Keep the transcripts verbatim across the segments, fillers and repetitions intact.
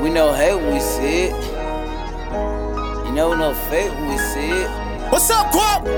We know hate when we see it. You know no fake when we see it. What's up, Guap?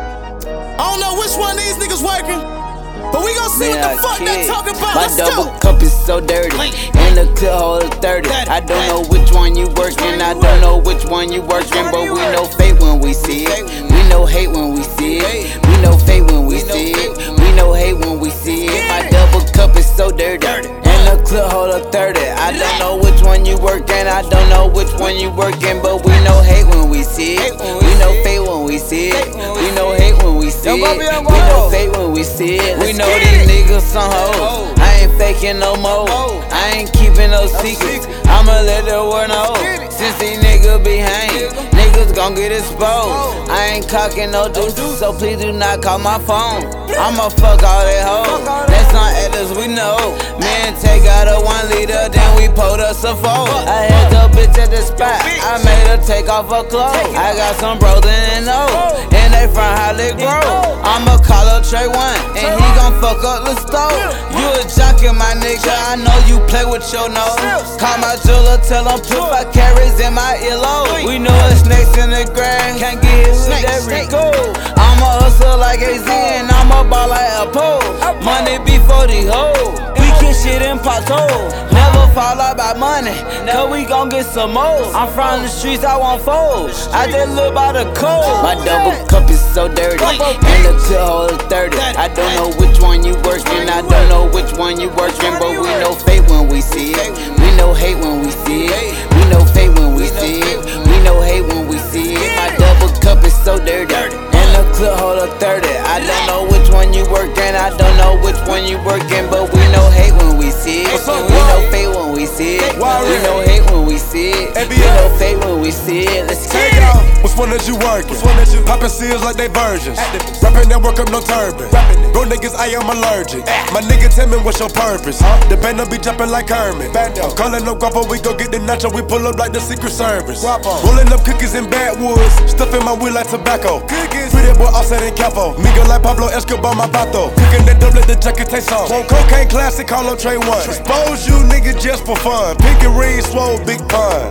I don't know which one of these niggas working, but we gon' see Man, what the fuck kid. they talking about. My Let's double go. cup is so dirty, and the clip hold is thirty. I don't know which one you working, I don't know which one you working, but we know fate when we see it. We know hate when we see it. We know fate when we see it. We know hate when we see it. My double cup is so dirty, and the clip hold a thirty. I don't know which one you working, I don't know which one you working, but we know hate when we see it. We know fate when we see it. We know hate when we see it. We know fate when we see it. We know these niggas some hoes. I ain't faking no more. I ain't keeping no secrets. I'ma let the world know. Since these niggas be hanging, niggas gon' get exposed. I ain't cocking no deuces, so please do not call my phone. I'ma fuck all that hoes. That's not actors we know. Man, take out a one liter, then we pulled us a four. I had the bitch at the spot. I made her take off her clothes. I got some bros in the know, and they from Holly Grove. I'ma call up Trey One, and he gon' fuck up the stove. You a jockey, my nigga. I know you play with your nose. Call my jeweler, tell him put five carats in my earlobe. We know it's snakes in the grass, can't get hit with that Rico. I'ma hustle like A Z, and I'ma ball like a pole. Money before the hoe. We kick shit in potholes. Never fall out by money, cause we gon' get some more. I'm from the streets, I want foes. I just live by the code. My double cup is so dirty, and the clip hold is thirty. I don't know which one you working, I don't know which one you working, but we know fate when we see it. We know hate when we see it. We know fate when we see it. We know hate when we see it. My double cup is so dirty, and the clip hold a thirty. I don't know which one you working, I don't know which one you working, but we know hate when we see it. We know fate when we see it. We know hate when we see it. We know fate when we see it. Let's get it. Which one that you working? Poppin' seals like they virgins. Rappin' that work up no turban. Bro niggas, I am allergic. My nigga tell me what's your purpose. The band be jumping like Kermit. I'm calling no guapo, we go get the nacho. We pull up like the Secret Service. Rollin' up cookies in backwoods. Stuffing my weed like tobacco. Pretty boy offset and capo. Migo like Pablo Escobar, my vato. Cookin' that dope, let the jacket taste on. Want cocaine classic, call up Trey One. Expose you niggas just for fun. Pinky ring, swole, big pun.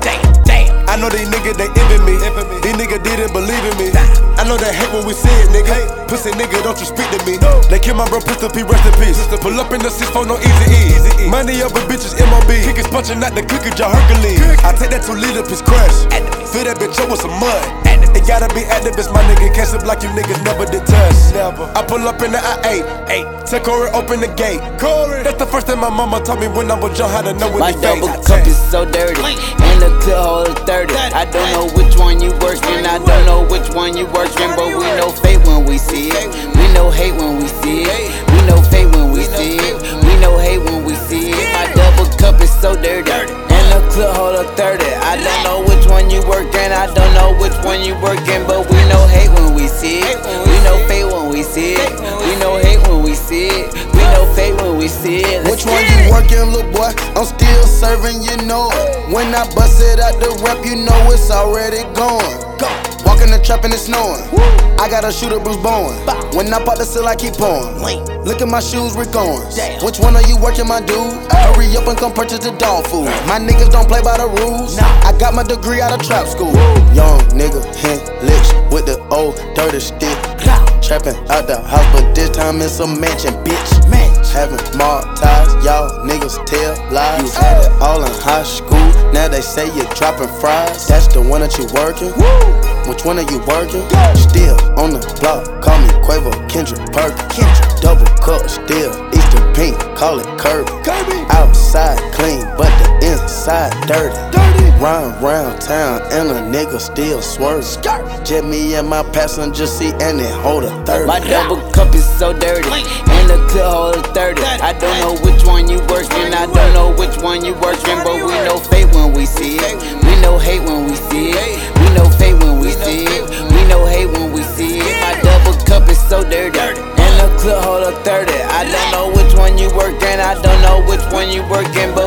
I know these niggas, they envy me. These niggas didn't believe in me. I know they hate when we see it, nigga. Pussy nigga, don't you speak to me. They kill my bro, Pistol P, rest in peace. Pull up in the six four, no easy E. Money over bitches, M O B. Kickers punching out the cookie jar, Hercules. I take that two liter piece crush. Fill that bitch up with some mud. It gotta be activists, my nigga. Can't slip like you niggas never did touch. Never. I pull up in the I eight. Tell Corey open the gate. Corey. That's the first thing my mama taught me when I was young, how to know when my they double face. cup is so dirty, and the clip hold is thirty. I don't know which one you working, I don't know which one you working, but we know fate when we see it. We know hate when we see it. We know fate when we see it. We know hate when we see it. My double cup is so dirty, and the clip hold a thirty. I don't know which one you working, I don't know which one you working, but we know hate when we see it. We know fate when we see it. We know hate when we see it. We know fate when we see it. Which one you working, little boy? I'm still serving, you know it. When I bust it out the rap, you know it's already gone. Walking the trap and it's snowing. I got a shooter, Bruce Bowen. When I pop the seal, I keep pouring. Look at my shoes, Rick Owens. Which one are you working, my dude? Hurry up and come purchase the dog food. My niggas don't play by the rules. I got my degree out of trap school. Young nigga, hand licks with the old dirty stick. Trapping out the house, but this time it's a mansion, bitch. Having more ties, y'all niggas tell lies. You had it all in high school, now they say you're dropping fries. That's the one that you working? Which one are you working? Still on the block, call me Quavo, Kendrick Perkins. Double cup, still Eastern pink, call it Kirby. Outside clean, but the inside dirty. Round round town and a nigga still swerve. Jet me and my passenger seat and it hold a thirty. My double cup is so dirty, and the clip hold a thirty. I don't know which one you working, I don't know which one you working, but we know fate when we see it. We know hate when we see it. We know fate when we see it. We know hate when we see it. My double cup is so dirty, and the clip hold a thirty. I don't know which one you working, I don't know which one you working, but